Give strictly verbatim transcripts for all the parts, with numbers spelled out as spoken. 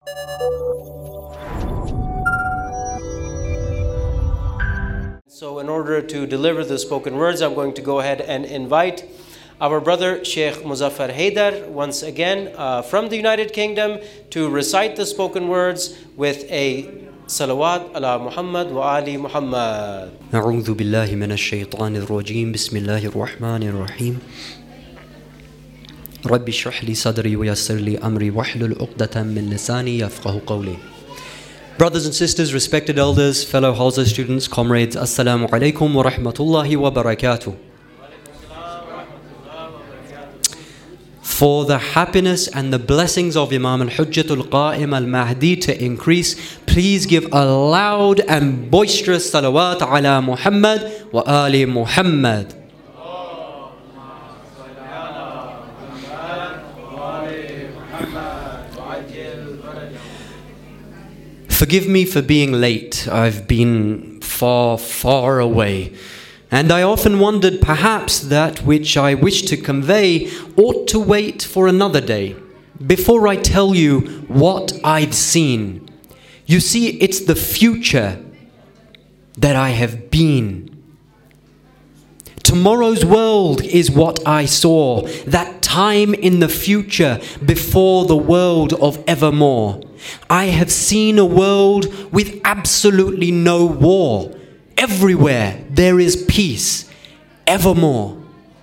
So in order to deliver the spoken words, I'm going to go ahead and invite our brother Sheikh Muzaffar Haidar once again uh, from the United Kingdom to recite the spoken words with a salawat ala Muhammad wa ali Muhammad. أعوذ بالله من الشيطان الرجيم بسم الله الرحمن الرحيم رب اشرح لي صدري ويسر لي أمري واحلل عقدة من لساني يفقهوا قولي. Brothers and sisters, respected elders, fellow Hausa students, comrades, Assalamu alaikum wa rahmatullahi wa barakatuh. For the happiness and the blessings of Imam al-Hujjatul Qa'im al-Mahdi to increase, please give a loud and boisterous salawat ala Muhammad wa ali Muhammad. Forgive me for being late. I've been far, far away. And I often wondered perhaps that which I wish to convey ought to wait for another day. Before I tell you what I've seen, you see, it's the future that I have been. Tomorrow's world is what I saw, that time in the future before the world of evermore. I have seen a world with absolutely no war. Everywhere there is peace, evermore.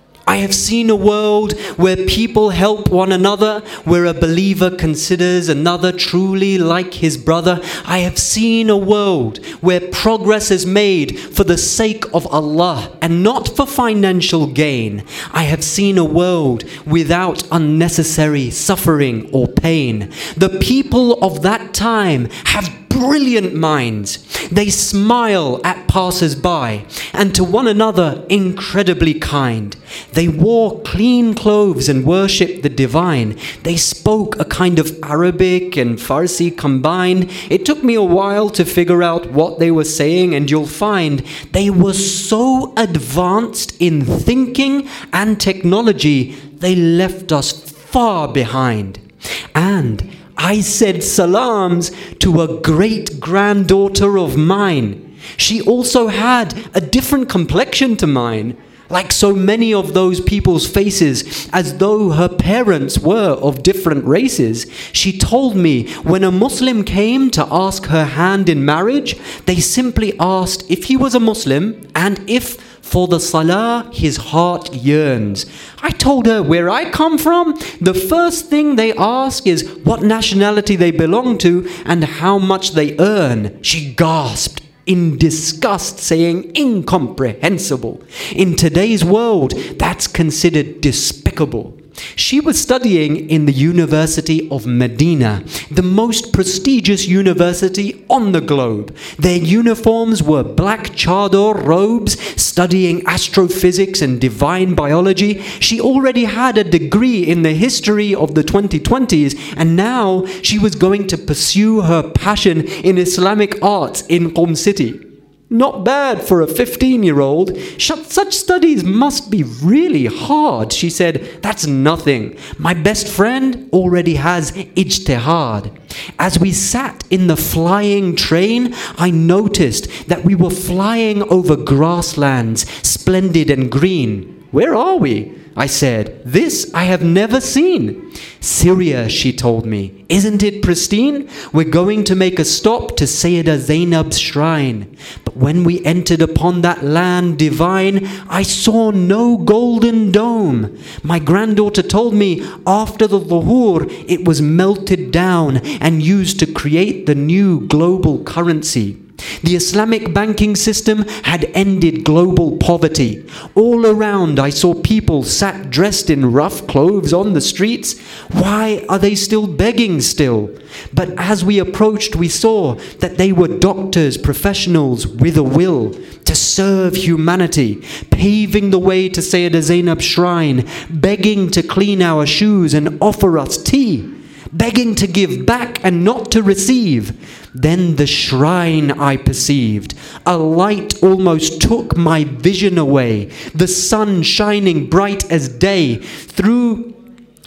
I have seen a world where people help one another, where a believer considers another truly like his brother. I have seen a world where progress is made for the sake of Allah and not for financial gain. I have seen a world without unnecessary suffering or pain. The people of that time have brilliant minds. They smile at passers-by and to one another incredibly kind. They wore clean clothes and worshipped the divine. They spoke a kind of Arabic and Farsi combined. It took me a while to figure out what they were saying, and you'll find they were so advanced in thinking and technology, they left us far behind. And I said salams to a great-granddaughter of mine. She also had a different complexion to mine, like so many of those people's faces, as though her parents were of different races. She told me when a Muslim came to ask her hand in marriage, they simply asked if he was a Muslim and if for the salah his heart yearns. I told her where I come from, the first thing they ask is what nationality they belong to and how much they earn. She gasped in disgust, saying incomprehensible. In today's world, that's considered despicable. She was studying in the University of Medina, the most prestigious university on the globe. Their uniforms were black chador robes, studying astrophysics and divine biology. She already had a degree in the history of the twenty twenties, and now she was going to pursue her passion in Islamic arts in Qom City. Not bad for a fifteen-year-old. Such studies must be really hard. She said, that's nothing. My best friend already has ijtihad. As we sat in the flying train, I noticed that we were flying over grasslands, splendid and green. Where are we? I said, this I have never seen. Syria, she told me. Isn't it pristine? We're going to make a stop to Sayyida Zainab's shrine. But when we entered upon that land divine, I saw no golden dome. My granddaughter told me after the Dhuhr, it was melted down and used to create the new global currency. The Islamic banking system had ended global poverty. All around I saw people sat dressed in rough clothes on the streets. Why are they still begging still? But as we approached, we saw that they were doctors, professionals with a will to serve humanity, paving the way to Sayyida Zainab's shrine, begging to clean our shoes and offer us tea, begging to give back and not to receive. Then the shrine I perceived. A light almost took my vision away. The sun shining bright as day. Through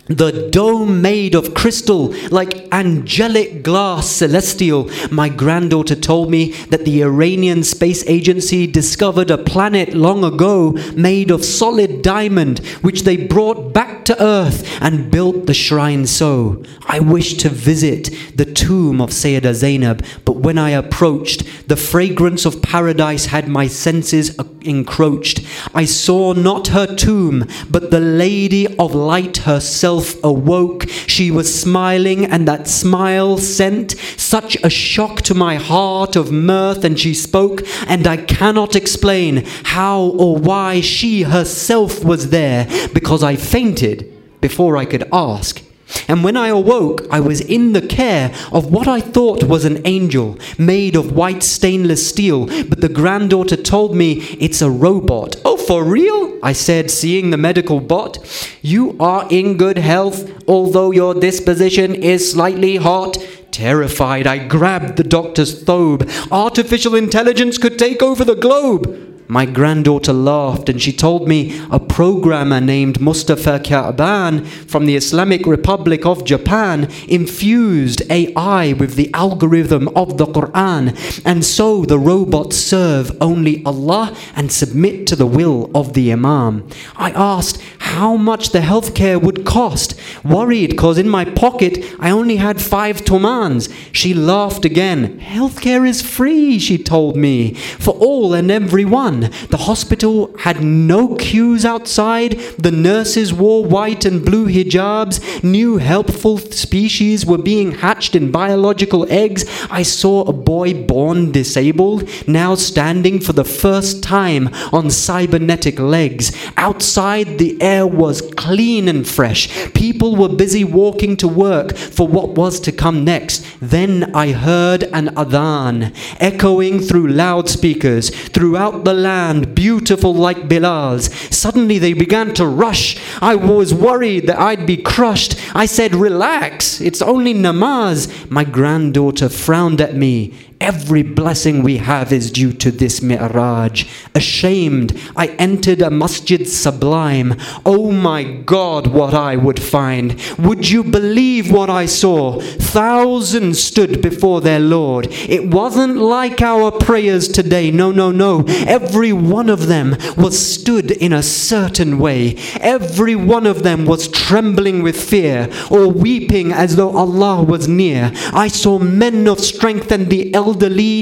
the dome made of crystal, like angelic glass celestial. My granddaughter told me that the Iranian Space Agency discovered a planet long ago made of solid diamond, which they brought back to Earth and built the shrine so. I wished to visit the tomb of Sayyidah Zainab, but when I approached, the fragrance of paradise had my senses encroached. I saw not her tomb, but the Lady of Light herself awoke. She was smiling, and that smile sent such a shock to my heart of mirth, and she spoke, and I cannot explain how or why she herself was there, because I fainted before I could ask. And when I awoke, I was in the care of what I thought was an angel made of white stainless steel, but the granddaughter told me it's a robot. Oh, for real? I said, seeing the medical bot. You are in good health, although your disposition is slightly hot. Terrified, I grabbed the doctor's thobe. Artificial intelligence could take over the globe. My granddaughter laughed, and she told me a programmer named Mustafa Ka'ban from the Islamic Republic of Japan infused A I with the algorithm of the Quran, and so the robots serve only Allah and submit to the will of the Imam. I asked how much the healthcare would cost, worried because in my pocket I only had five tomans. She laughed again. Healthcare is free, she told me, for all and everyone. The hospital had no queues outside. The nurses wore white and blue hijabs. New helpful species were being hatched in biological eggs. I saw a boy born disabled, now standing for the first time on cybernetic legs. Outside, the air was clean and fresh. People were busy walking to work for what was to come next. Then I heard an adhan echoing through loudspeakers throughout the land, beautiful like Bilal's. Suddenly they began to rush. I was worried that I'd be crushed. I said, relax, it's only namaz. My granddaughter frowned at me. Every blessing we have is due to this mi'raj. Ashamed, I entered a masjid sublime. Oh my God, what I would find. Would you believe what I saw? Thousands stood before their Lord. It wasn't like our prayers today. No, no, no. Every one of them was stood in a certain way. Every one of them was trembling with fear or weeping as though Allah was near. I saw men of strength and the elderly.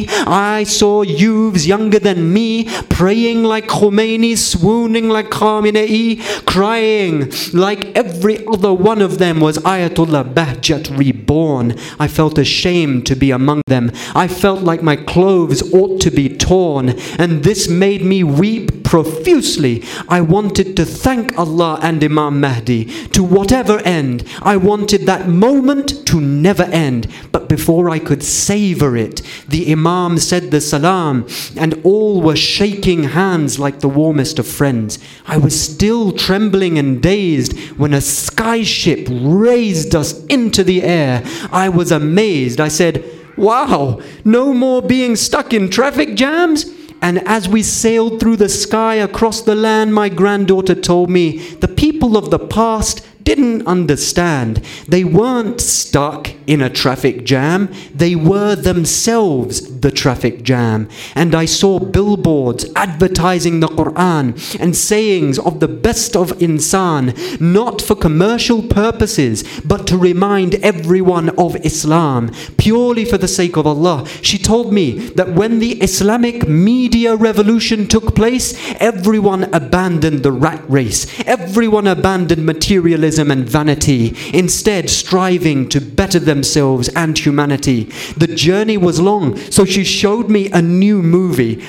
I saw youths younger than me, praying like Khomeini, swooning like Khamenei, crying like every other one of them was Ayatollah Bahjat reborn. I felt ashamed to be among them. I felt like my clothes ought to be torn, and this made me weep profusely. I wanted to thank Allah and Imam Mahdi to whatever end. I wanted that moment to never end. But before I could savor it, the Imam said the salam, and all were shaking hands like the warmest of friends. I was still trembling and dazed when a skyship raised us into the air. I was amazed. I said, wow, no more being stuck in traffic jams? And as we sailed through the sky across the land, my granddaughter told me the people of the past didn't understand. They weren't stuck in a traffic jam. They were themselves the traffic jam. And I saw billboards advertising the Quran and sayings of the best of insan, not for commercial purposes, but to remind everyone of Islam, purely for the sake of Allah. She told me that when the Islamic media revolution took place, everyone abandoned the rat race. Everyone abandoned materialism and vanity, instead striving to better themselves and humanity. The journey was long, so she showed me a new movie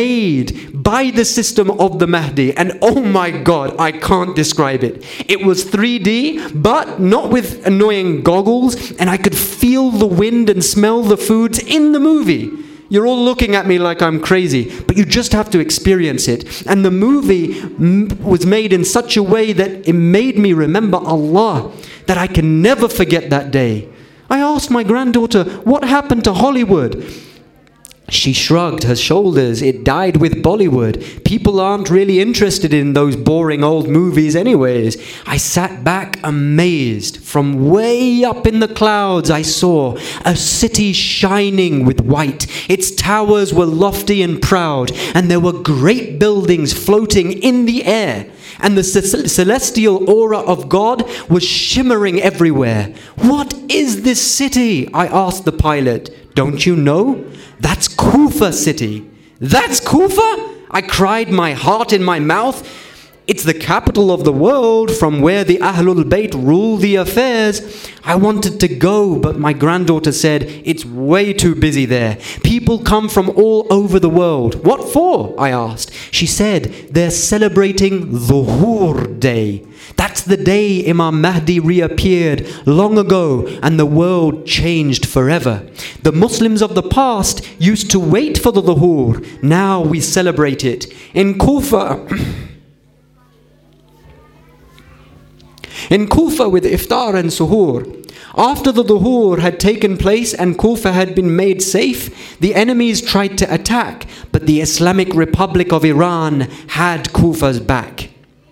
made by the system of the Mahdi, and oh my God, I can't describe it. It was three D, but not with annoying goggles, and I could feel the wind and smell the foods in the movie. You're all looking at me like I'm crazy, but you just have to experience it. And the movie m- was made in such a way that it made me remember Allah, that I can never forget that day. I asked my granddaughter, what happened to Hollywood? She shrugged her shoulders. It died with Bollywood. People aren't really interested in those boring old movies anyways. I sat back amazed. From way up in the clouds I saw a city shining with white. Its towers were lofty and proud, and there were great buildings floating in the air. And the celestial aura of God was shimmering everywhere. What is this city? I asked the pilot. Don't you know? That's Kufa city. That's Kufa? I cried, my heart in my mouth. It's the capital of the world, from where the Ahlul Bayt rule the affairs. I wanted to go, but my granddaughter said, it's way too busy there. People come from all over the world. What for? I asked. She said, they're celebrating Dhuhur Day. That's the day Imam Mahdi reappeared long ago and the world changed forever. The Muslims of the past used to wait for the Dhuhur. Now we celebrate it. In Kufa... In Kufa with iftar and suhoor. After the dhuhur had taken place and Kufa had been made safe, the enemies tried to attack, but the Islamic Republic of Iran had Kufa's back.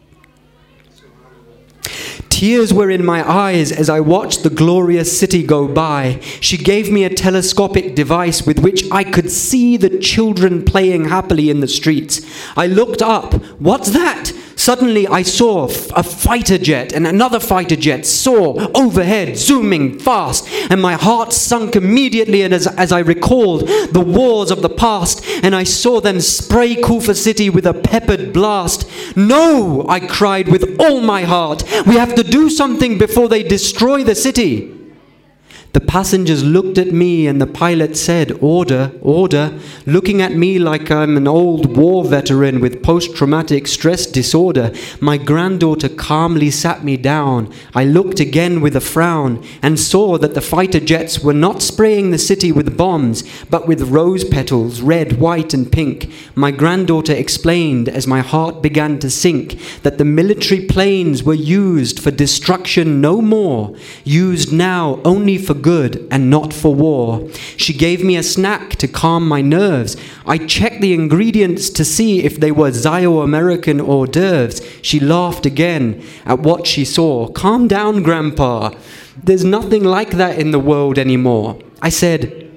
Tears were in my eyes as I watched the glorious city go by. She gave me a telescopic device with which I could see the children playing happily in the streets. I looked up. What's that? Suddenly I saw a fighter jet and another fighter jet soar overhead, zooming fast, and my heart sunk immediately as, as I recalled the wars of the past, and I saw them spray Kufa city with a peppered blast. No, I cried with all my heart. We have to do something before they destroy the city. The passengers looked at me and the pilot said, order, order, looking at me like I'm an old war veteran with post-traumatic stress disorder. My granddaughter calmly sat me down. I looked again with a frown and saw that the fighter jets were not spraying the city with bombs, but with rose petals, red, white and pink. My granddaughter explained as my heart began to sink that the military planes were used for destruction no more, used now only for good and not for war. She gave me a snack to calm my nerves. I checked the ingredients to see if they were Zio-American hors d'oeuvres. She laughed again at what she saw. Calm down, Grandpa. There's nothing like that in the world anymore. I said,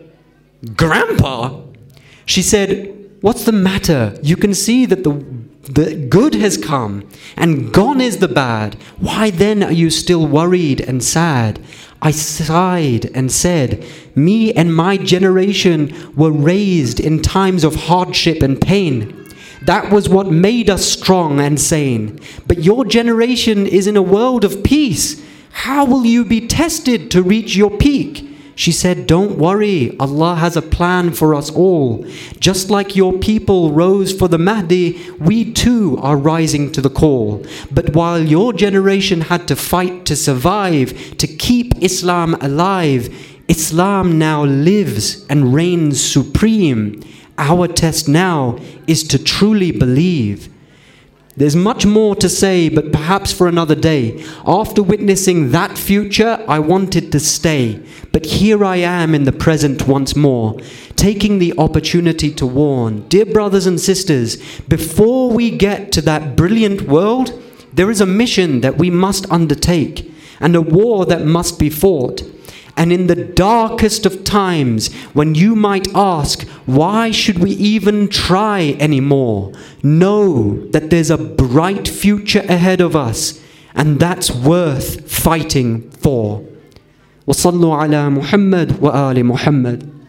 Grandpa? She said, what's the matter? You can see that the The good has come, and gone is the bad. Why then are you still worried and sad? I sighed and said, me and my generation were raised in times of hardship and pain. That was what made us strong and sane. But your generation is in a world of peace. How will you be tested to reach your peak? She said, don't worry, Allah has a plan for us all. Just like your people rose for the Mahdi, we too are rising to the call. But while your generation had to fight to survive, to keep Islam alive, Islam now lives and reigns supreme. Our test now is to truly believe. There's much more to say, but perhaps for another day. After witnessing that future, I wanted to stay. But here I am in the present once more, taking the opportunity to warn. Dear brothers and sisters, before we get to that brilliant world, there is a mission that we must undertake, and a war that must be fought. And in the darkest of times, when you might ask, why should we even try anymore? Know that there's a bright future ahead of us, and that's worth fighting for. وصلوا على محمد وآل محمد.